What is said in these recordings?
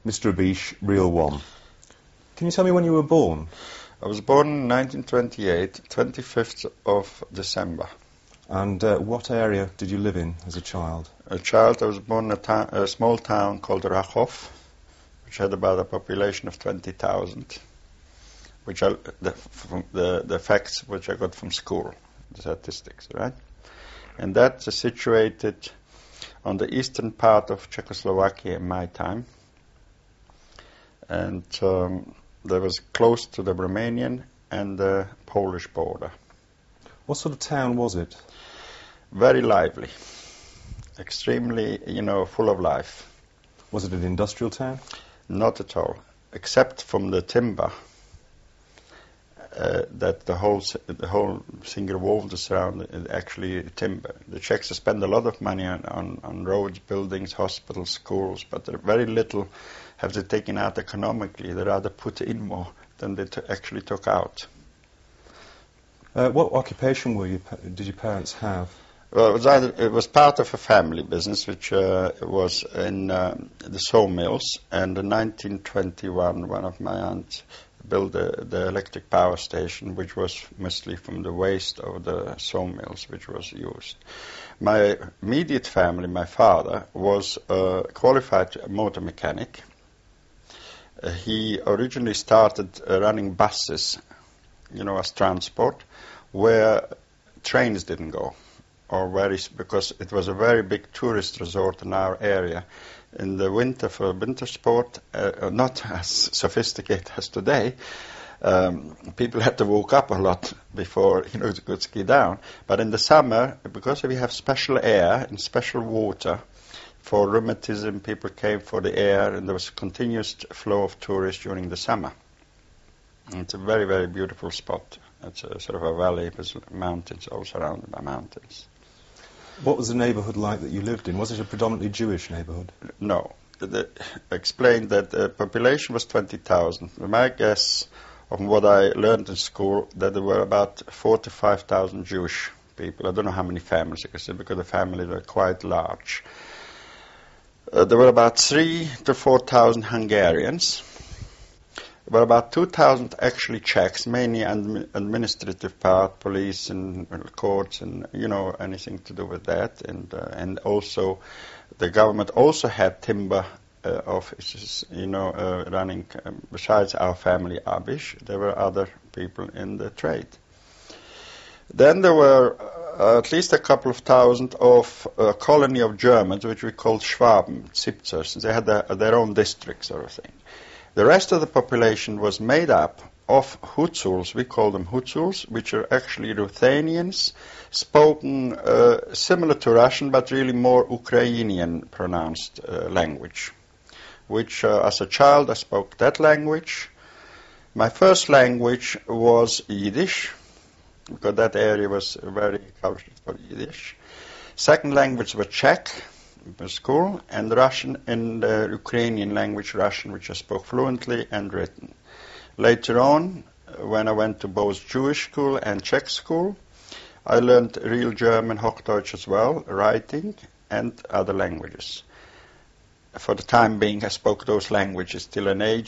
Mr. Abish, Real One. Can you tell me when you were born? I was born in 1928, 25th of December. And what area did you live in as a child? I was born in a small town called Rachov, which had about a population of 20,000, which are the facts which I got from school, the statistics, right? And that's situated on the eastern part of Czechoslovakia in my time. And that was close to the Romanian and the Polish border. What sort of town was it? Very lively. Extremely, full of life. Was it an industrial town? Not at all, except from the timber that the whole single world is around actually timber. The Czechs spend a lot of money on roads, buildings, hospitals, schools, but very little have they taken out economically. They rather put in more than they actually took out. What occupation did your parents have? Well, it was part of a family business, which was in the sawmills. And in 1921, one of my aunts built the electric power station, which was mostly from the waste of the sawmills, which was used. My immediate family, my father, was a qualified motor mechanic. He originally started running buses, as transport, where trains didn't go. Because it was a very big tourist resort in our area. In the winter, for winter sport, not as sophisticated as today, people had to walk up a lot before they could ski down. But in the summer, because we have special air and special water for rheumatism, people came for the air, and there was a continuous flow of tourists during the summer. And it's a very, very beautiful spot. It's a sort of a valley with mountains, all surrounded by mountains. What was the neighbourhood like that you lived in? Was it a predominantly Jewish neighbourhood? No. I explained that the population was 20,000. My guess, of what I learned in school, that there were about 4,000 to 5,000 Jewish people. I don't know how many families, because the families were quite large. There were about 3,000 to 4,000 Hungarians. There were about 2,000 actually Czechs, mainly administrative part, police and courts and, anything to do with that. And also the government also had timber offices, running. Besides our family, Abish, there were other people in the trade. Then there were at least a couple of thousand of a colony of Germans, which we called Schwaben, Siebzers. They had their own district sort of thing. The rest of the population was made up of Hutsuls. We call them Hutsuls, which are actually Ruthenians, spoken similar to Russian, but really more Ukrainian pronounced language, which as a child I spoke that language. My first language was Yiddish, because that area was very cultured for Yiddish. Second language was Czech, school, and Russian and Ukrainian language, Russian, which I spoke fluently and written. Later on, when I went to both Jewish school and Czech school, I learned real German, Hochdeutsch as well, writing, and other languages. For the time being, I spoke those languages till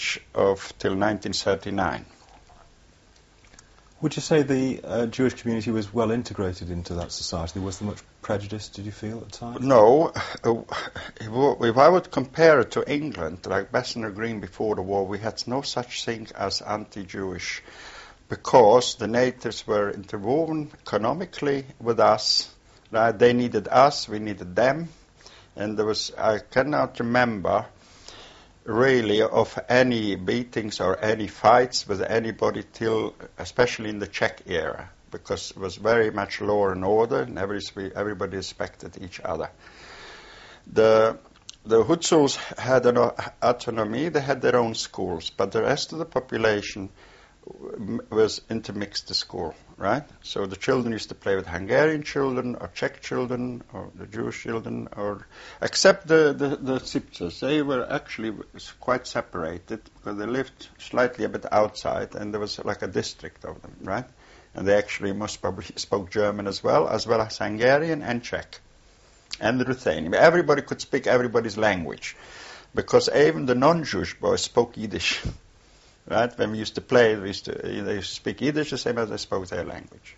1939. Would you say the Jewish community was well integrated into that society? Was there much prejudice, did you feel, at the time? No. If I would compare it to England, like Bethnal Green before the war, we had no such thing as anti-Jewish, because the natives were interwoven economically with us. Right? They needed us, we needed them. And I cannot remember really of any beatings or any fights with anybody especially in the Czech era, because it was very much law and order, and everybody respected each other. The Hutsuls had an autonomy, they had their own schools, but the rest of the population was intermixed to school, right? So the children used to play with Hungarian children or Czech children or the Jewish children, except the Siebzers. They were actually quite separated because they lived slightly a bit outside, and there was like a district of them, right? And they actually most probably spoke German as well as Hungarian and Czech and Ruthenian. Everybody could speak everybody's language. because even the non-Jewish boys spoke Yiddish. Right? When we used to play, they used to speak Yiddish the same as they spoke their language.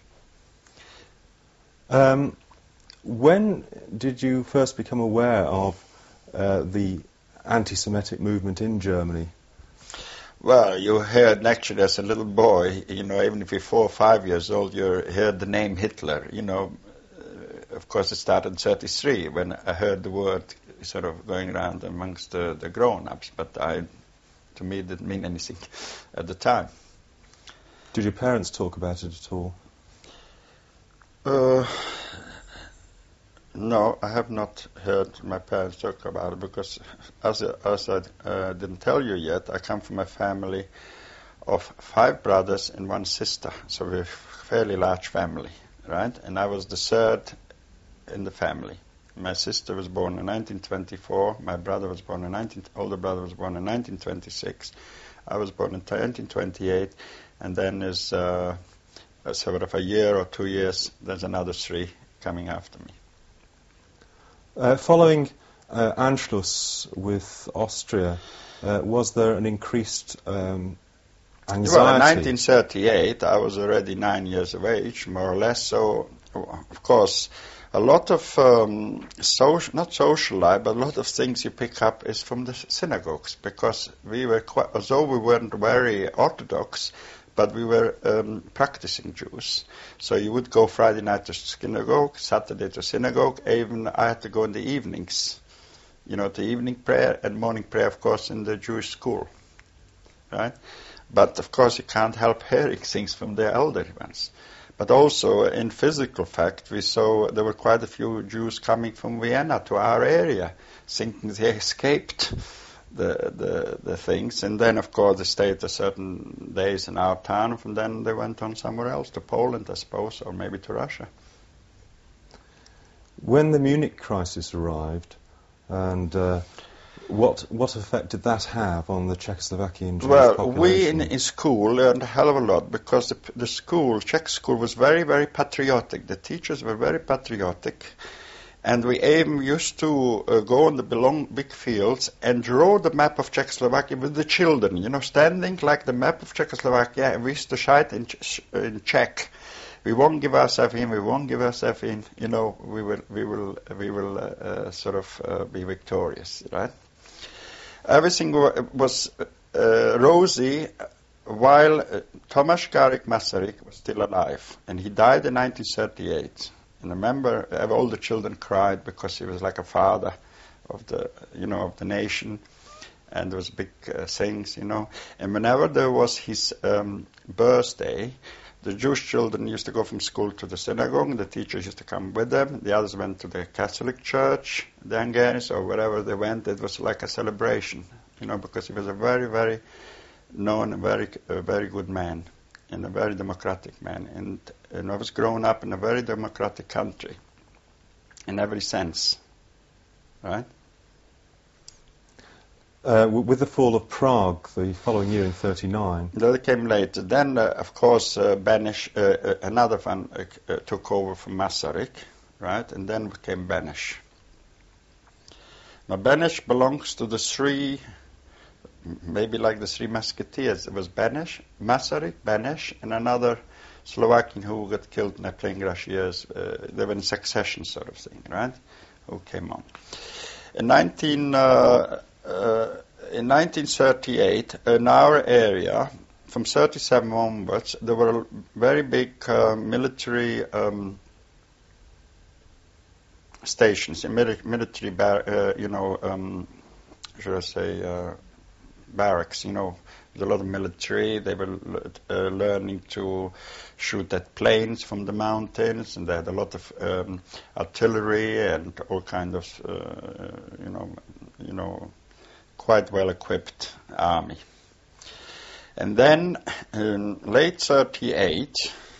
When did you first become aware of the anti-Semitic movement in Germany? Well, you heard naturally as a little boy, even if you're 4 or 5 years old, you heard the name Hitler. Of course, it started in 1933 when I heard the word sort of going around amongst the grown-ups, but to me it didn't mean anything at the time. Did your parents talk about it at all? No, I have not heard my parents talk about it because, as I didn't tell you yet, I come from a family of 5 brothers and 1 sister, so we're a fairly large family, right? And I was the 3rd in the family. My sister was born in 1924. My brother was born older brother was born in 1926. I was born in 1928, and then there's sort of a year or 2 years. There's another 3 coming after me. Following Anschluss with Austria, was there an increased anxiety? Well, in 1938, I was already 9 years of age, more or less. So, of course, a lot of not social life, but a lot of things you pick up is from the synagogues, because we were although we weren't very orthodox, but we were practicing Jews. So you would go Friday night to synagogue, Saturday to synagogue. Even I had to go in the evenings, to evening prayer and morning prayer, of course, in the Jewish school, right? But of course you can't help hearing things from the elder ones. But also in physical fact, we saw there were quite a few Jews coming from Vienna to our area, thinking they escaped the things, and then of course they stayed a certain days in our town, and from then they went on somewhere else, to Poland I suppose, or maybe to Russia. When the Munich crisis arrived, and what effect did that have on the Czechoslovakian Jewish population? We in school learned a hell of a lot, because the Czech school was very, very patriotic. The teachers were very patriotic. And we used to go on the big fields and draw the map of Czechoslovakia with the children, standing like the map of Czechoslovakia, and we used to shout in Czech. We won't give ourselves in, we won't give ourselves in, we will sort of be victorious, right? Everything was rosy while Tomáš Garrigue Masaryk was still alive, and he died in 1938. And I remember all the children cried because he was like a father of the nation, and there was big things, And whenever there was his birthday, the Jewish children used to go from school to the synagogue, and the teachers used to come with them. The others went to the Catholic church, the Hungarians, or wherever they went. It was like a celebration, because he was a very, very known, very good man, and a very democratic man. And I was growing up in a very democratic country, in every sense, right? With the fall of Prague the following year in 1939. That came later. Then, of course, Beneš, another one, took over from Masaryk, right? And then became Beneš. Now, Beneš belongs to the 3, maybe like the 3 Musketeers. It was Beneš, Masaryk, Beneš, and another Slovakian who got killed in the Plyngrash years. They were in succession sort of thing, right? Who came on. In 1938, in our area, from 1937 onwards, there were very big military stations, military, barracks. There's a lot of military. They were learning to shoot at planes from the mountains, and they had a lot of artillery and all kind of, quite well-equipped army. And then in late 1938,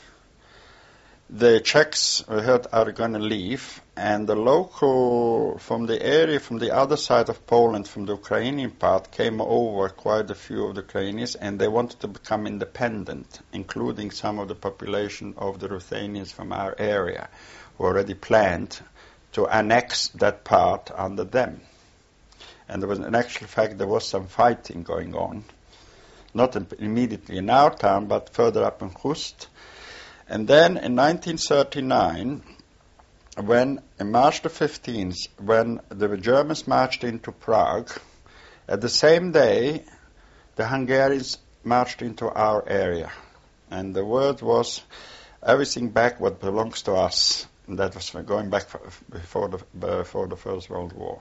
the Czechs heard are going to leave, and the local from the area, from the other side of Poland, from the Ukrainian part, came over quite a few of the Ukrainians, and they wanted to become independent, including some of the population of the Ruthenians from our area, who already planned to annex that part under them. And there was, in actual fact, there was some fighting going on, not immediately in our town, but further up in Khust. And then in 1939, when, in March the 15th, when the Germans marched into Prague, at the same day, the Hungarians marched into our area. And the word was, everything back what belongs to us. And that was going back before the First World War.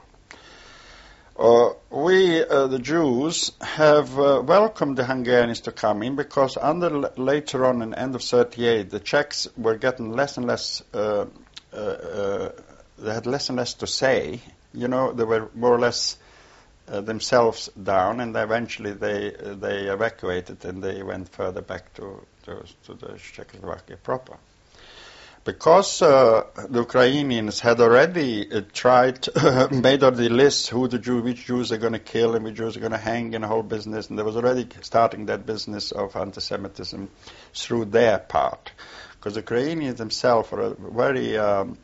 We, the Jews, have welcomed the Hungarians to come in because later on, in the end of 1938, the Czechs were getting less and less, they had less and less to say. You know, they were more or less themselves down, and eventually they evacuated and they went further back to the Czechoslovakia proper. Because the Ukrainians had already made already lists which Jews are going to kill and which Jews are going to hang in the whole business, and they was already starting that business of anti-Semitism through their part. Because the Ukrainians themselves are very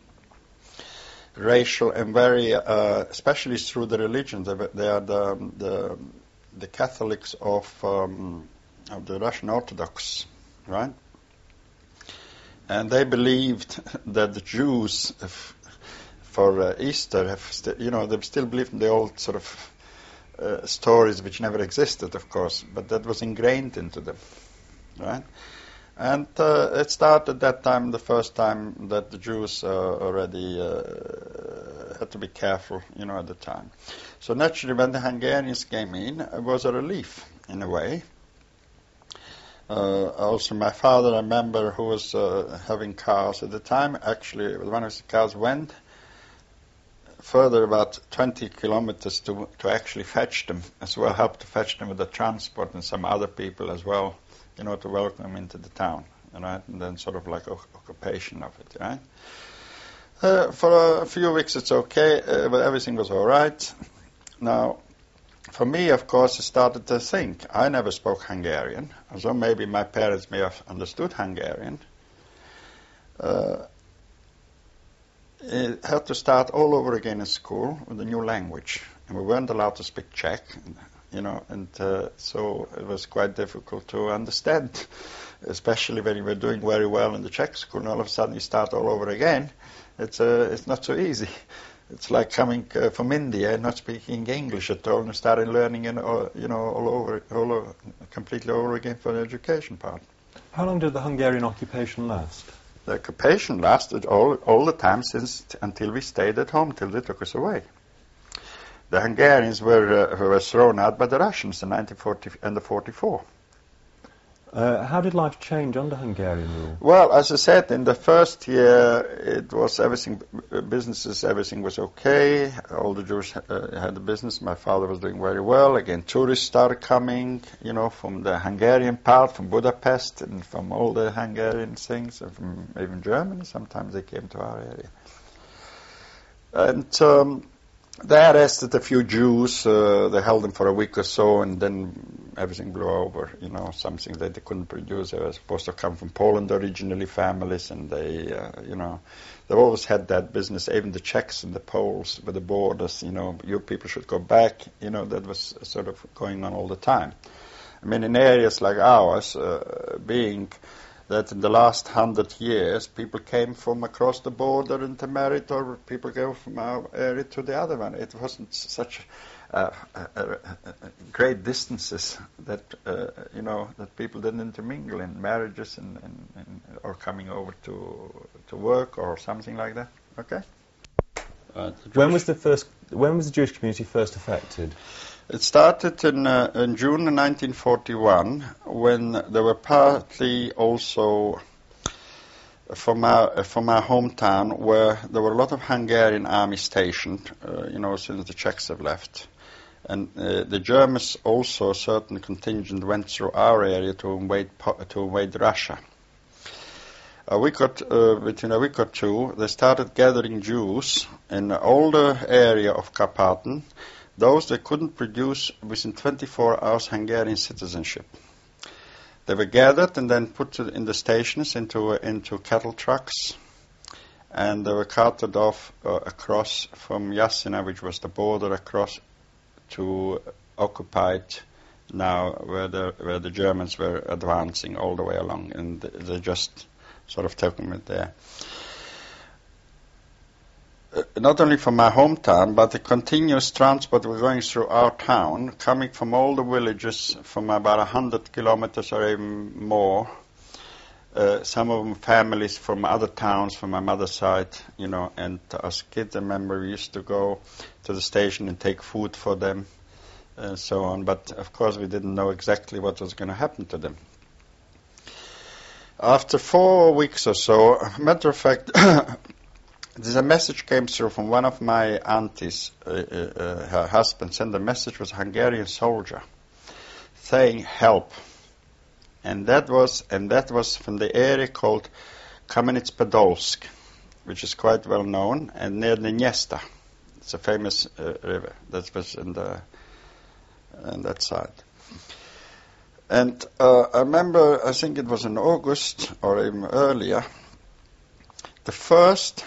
racial and very, especially through the religion. They are the Catholics of the Russian Orthodox, right? And they believed that the Jews, for Easter, they still believed in the old sort of stories which never existed, of course, but that was ingrained into them, right? And it started that time, the first time that the Jews already had to be careful, at the time. So naturally, when the Hungarians came in, it was a relief in a way. Also, my father, I remember, who was having cars at the time, actually, one of his cars went further about 20 kilometers to actually fetch them, as well, help to fetch them with the transport and some other people as well, to welcome them into the town, right? And then sort of like occupation of it, right? For a few weeks it's okay, but everything was all right. Now, for me, of course, I started to think. I never spoke Hungarian, although maybe my parents may have understood Hungarian. It had to start all over again in school with a new language. And we weren't allowed to speak Czech, so it was quite difficult to understand, especially when you were doing very well in the Czech school, and all of a sudden you start all over again. It's not so easy. It's like coming from India and not speaking English at all, and starting learning, completely over again for the education part. How long did the Hungarian occupation last? The occupation lasted all the time until we stayed at home, till they took us away. The Hungarians were thrown out by the Russians in 1940 and 1944. How did life change under Hungarian rule? Well, as I said, in the first year, it was everything was okay. All the Jews had the business. My father was doing very well. Again, tourists started coming, from the Hungarian part, from Budapest, and from all the Hungarian things, and from even Germany. Sometimes they came to our area. And they arrested a few Jews. They held them for a week or so, and then everything blew over. Something that they couldn't produce. They were supposed to come from Poland originally, families, and they always had that business. Even the Czechs and the Poles with the borders. You people should go back. That was sort of going on all the time. I mean, in areas like ours, being that in the last 100 years, people came from across the border into married, or people go from our area to the other one. It wasn't such great distances that that people didn't intermingle in marriages and or coming over to work or something like that. Okay. When was the Jewish community first affected? It started in June 1941, when there were partly also from our hometown, where there were a lot of Hungarian army stationed, since the Czechs have left. And the Germans also, a certain contingent, went through our area to invade Russia. Within a week or two, they started gathering Jews in the older area of Karpaten, those that couldn't produce within 24 hours Hungarian citizenship. They were gathered and then put in the stations into cattle trucks, and they were carted off across from Jasina, which was the border, across to occupied now where the Germans were advancing all the way along, and they just sort of took me there. Not only from my hometown, but the continuous transport was going through our town, coming from all the villages from about 100 kilometers or even more. Some of them families from other towns from my mother's side, you know, and as kids, I remember we used to go to the station and take food for them and so on. But of course, we didn't know exactly what was going to happen to them. After 4 weeks or so, matter of fact, there's a message came through from one of my aunties. Her husband sent a message, was a Hungarian soldier, saying help, and that was from the area called Kamenets-Podolsk, which is quite well known, and near the Dniester. It's a famous river that was on that side. And I remember, I think it was in August or even earlier, the first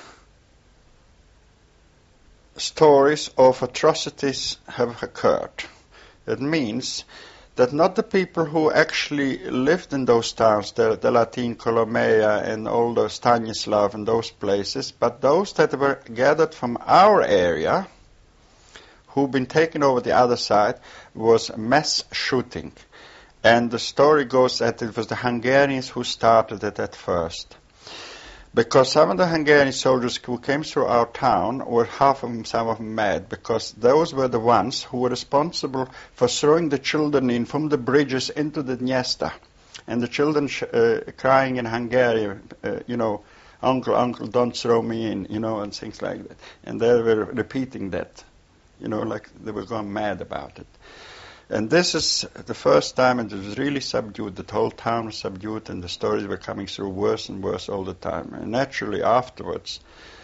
stories of atrocities have occurred. It means that not the people who actually lived in those towns, the Latin Colomea and all the Stanislav and those places, but those that were gathered from our area, who've been taken over the other side, was mass shooting. And the story goes that it was the Hungarians who started it at first. Because some of the Hungarian soldiers who came through our town were some of them mad, because those were the ones who were responsible for throwing the children in from the bridges into the Dniester. And the children crying in Hungarian, uncle, don't throw me in, and things like that. And they were repeating that, like they were going mad about it. And this is the first time it was really subdued. The whole town was subdued, and the stories were coming through worse and worse all the time. And naturally, afterwards,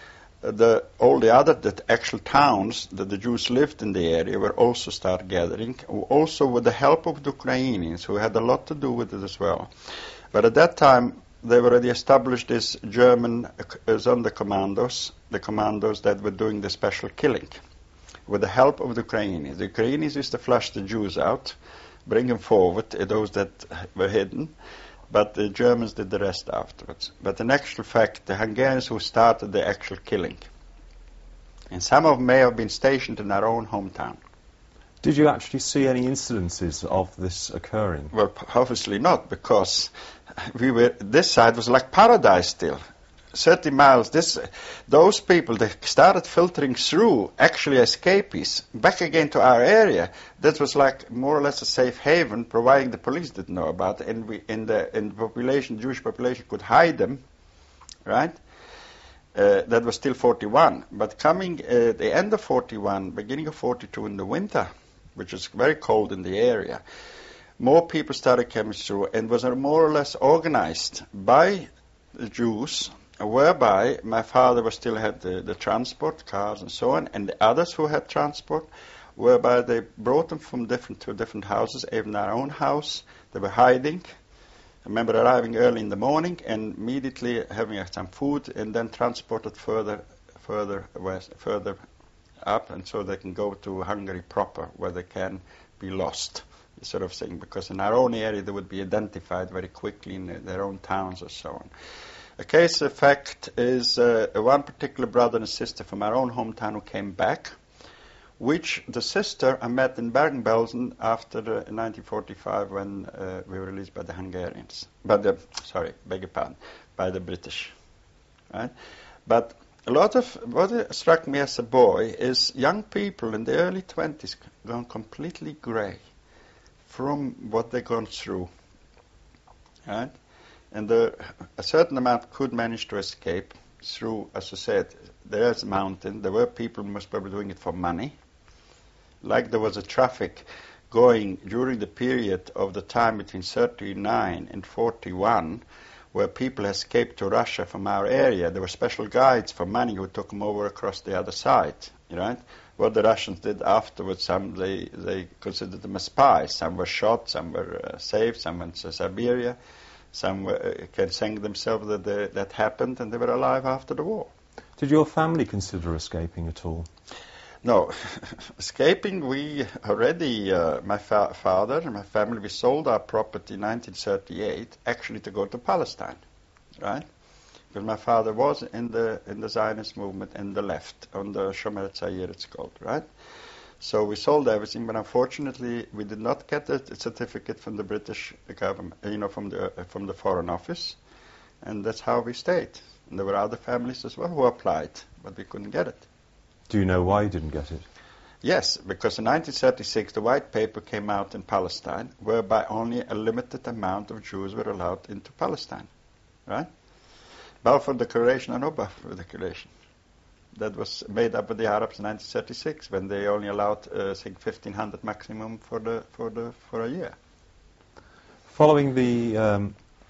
all the actual towns that the Jews lived in the area were also start gathering, also with the help of the Ukrainians, who had a lot to do with it as well. But at that time, they already established this German Sonderkommandos, the commandos that were doing the special killing, with the help of the Ukrainians. The Ukrainians used to flush the Jews out, bring them forward, those that were hidden, but the Germans did the rest afterwards. But in actual fact, the Hungarians who started the actual killing. And some of them may have been stationed in our own hometown. Did you actually see any incidences of this occurring? Well, obviously not, because this side was like paradise still. 30 miles, those people, they started filtering through, actually escapees, back again to our area. That was like more or less a safe haven, providing the police didn't know about it, and in the population, Jewish population, could hide them, right? That was still 41. But coming the end of 41, beginning of 42 in the winter, which is very cold in the area, more people started coming through, and was more or less organized by the Jews, whereby my father still had the transport, cars and so on, and the others who had transport, whereby they brought them from different houses, even our own house. They were hiding. I remember arriving early in the morning and immediately having some food, and then transported further west, further up, and so they can go to Hungary proper, where they can be lost, this sort of thing, because in our own area they would be identified very quickly in their own towns or so on. A case of fact is one particular brother and sister from our own hometown who came back, which the sister I met in Bergen-Belsen after 1945 when we were released by the Hungarians. By the British. Right? But a lot of what struck me as a boy is young people in the early 20s gone completely grey from what they've gone through. Right? And a certain amount could manage to escape through, as I said, there's a mountain. There were people most probably doing it for money. Like there was a traffic going during the period of the time between 39 and 41, where people escaped to Russia from our area. There were special guides for money who took them over across the other side, right? What the Russians did afterwards, some they considered them as spies. Some were shot, some were saved, some went to Siberia. Some can saying themselves that happened, and they were alive after the war. Did your family consider escaping at all? No, escaping, we already, my father and my family, we sold our property in 1938 actually to go to Palestine, right? Because my father was in the Zionist movement in the left, on the Shomer Tzayir it's called, right? So we sold everything, but unfortunately we did not get a certificate from the British government, from the Foreign Office, and that's how we stayed. And there were other families as well who applied, but we couldn't get it. Do you know why you didn't get it? Yes, because in 1936 the white paper came out in Palestine, whereby only a limited amount of Jews were allowed into Palestine, right? Balfour Declaration or no Balfour Declaration. That was made up with the Arabs in 1936 when they only allowed, I think, 1,500 maximum for a year. Following the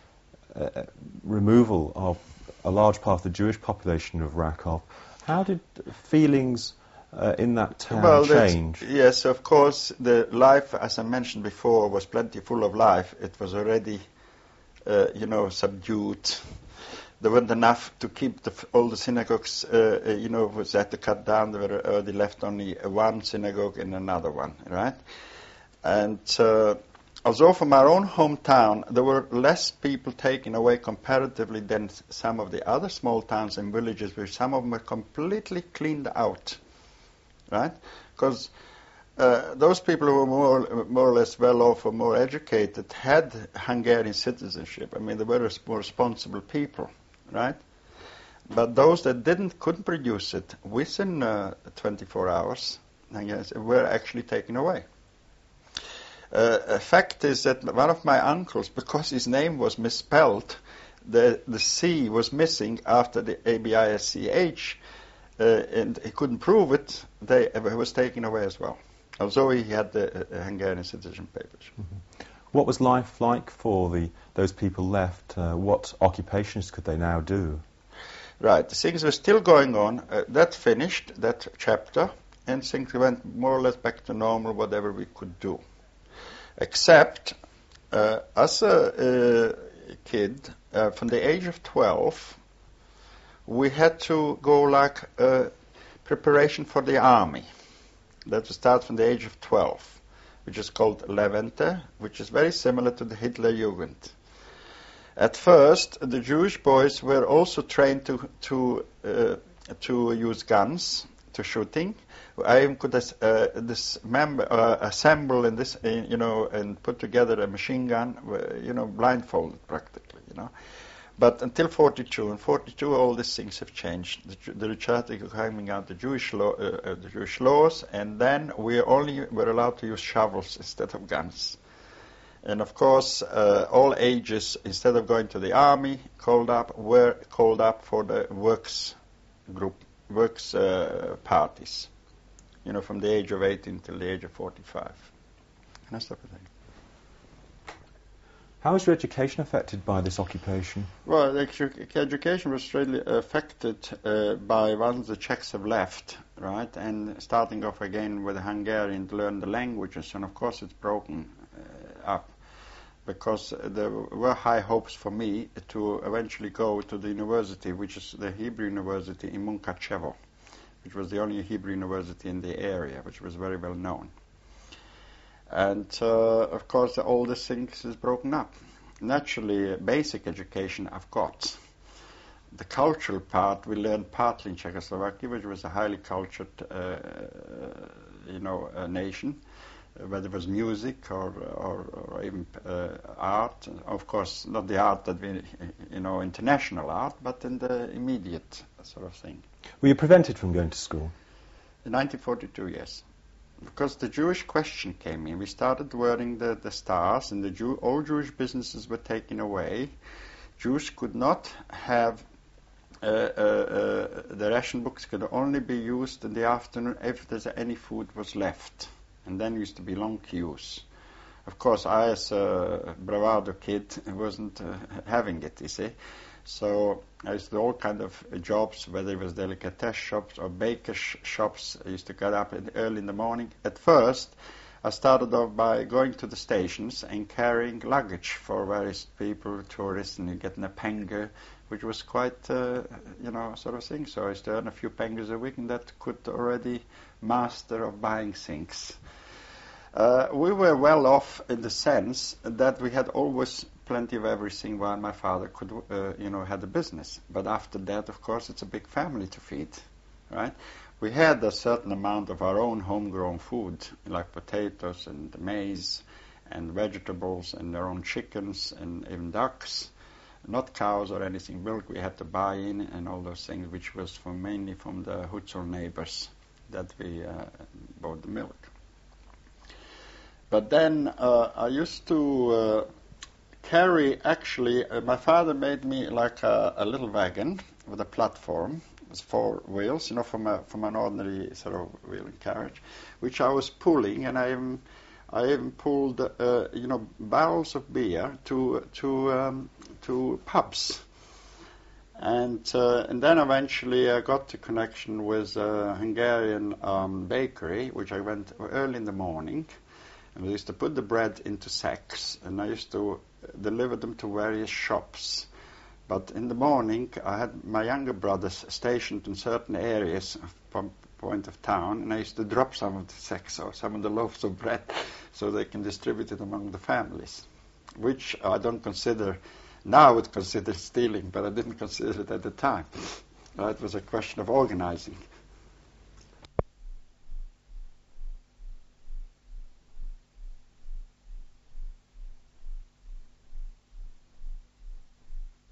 removal of a large part of the Jewish population of Rakov, how did feelings in that town change? Yes, of course, the life, as I mentioned before, was plenty full of life. It was already, subdued. There weren't enough to keep all the synagogues, was had to cut down. They left only one synagogue and another one, right? And although from our own hometown, there were less people taken away comparatively than some of the other small towns and villages, where some of them were completely cleaned out, right? Because those people who were more or less well off or more educated had Hungarian citizenship. I mean, they were more responsible people, right? But those that couldn't produce it within 24 hours, I guess, were actually taken away. A fact is that one of my uncles, because his name was misspelled, the C was missing after the ABISCH, and he couldn't prove it. He was taken away as well, although he had the Hungarian citizen papers. Mm-hmm. What was life like for those people left? What occupations could they now do? Right, things were still going on. That finished, that chapter, and things went more or less back to normal, whatever we could do. Except, as a kid, from the age of 12, we had to go like preparation for the army. That would start from the age of 12, which is called Levente, which is very similar to the Hitlerjugend. At first, the Jewish boys were also trained to use guns, to shooting. I could assemble in this, and put together a machine gun, blindfolded practically, But until 42, in 42, all these things have changed. The Rechartic coming out the Jewish laws, and then we only were allowed to use shovels instead of guns. And of course, all ages, instead of going to the army, were called up for the works parties. From the age of 18 till the age of 45. Can I stop it there? How was your education affected by this occupation? Well, education was really affected by once the Czechs have left, right, and starting off again with the Hungarian to learn the languages, and of course it's broken up, because there were high hopes for me to eventually go to the university, which is the Hebrew University in Munkachevo, which was the only Hebrew university in the area, which was very well known. And, of course, all these things is broken up. Naturally, basic education I've got. The cultural part we learned partly in Czechoslovakia, which was a highly cultured, nation, whether it was music or even art. Of course, not the art that we, international art, but in the immediate sort of thing. Were you prevented from going to school? In 1942, yes. Because the Jewish question came in. We started wearing the stars, and all Jewish businesses were taken away. Jews could not have the ration books could only be used in the afternoon if there's any food was left. And then used to be long queues. Of course, I, as a bravado kid, wasn't having it, you see. So I used to do all kind of jobs, whether it was delicatessen shops or baker shops. I used to get up early in the morning. At first, I started off by going to the stations and carrying luggage for various people, tourists, and you get a penge, which was quite, sort of thing. So I used to earn a few penges a week, and that could already master of buying things. We were well off in the sense that we had always plenty of everything while my father could, had a business. But after that, of course, it's a big family to feed, right? We had a certain amount of our own homegrown food, like potatoes and maize and vegetables and our own chickens and even ducks, not cows or anything. Milk we had to buy in and all those things, which was mainly from the Hutzul neighbors that we bought the milk. But then I used to carry, actually, my father made me like a little wagon with a platform. It was 4 wheels, from an ordinary sort of wheeling carriage, which I was pulling, and I even pulled, barrels of beer to pubs. And then eventually I got the connection with a Hungarian bakery, which I went early in the morning. And I used to put the bread into sacks, and I used to deliver them to various shops. But in the morning, I had my younger brothers stationed in certain areas from point of town, and I used to drop some of the sacks or some of the loaves of bread so they can distribute it among the families, which I don't consider, now I would consider stealing, but I didn't consider it at the time. It was a question of organizing.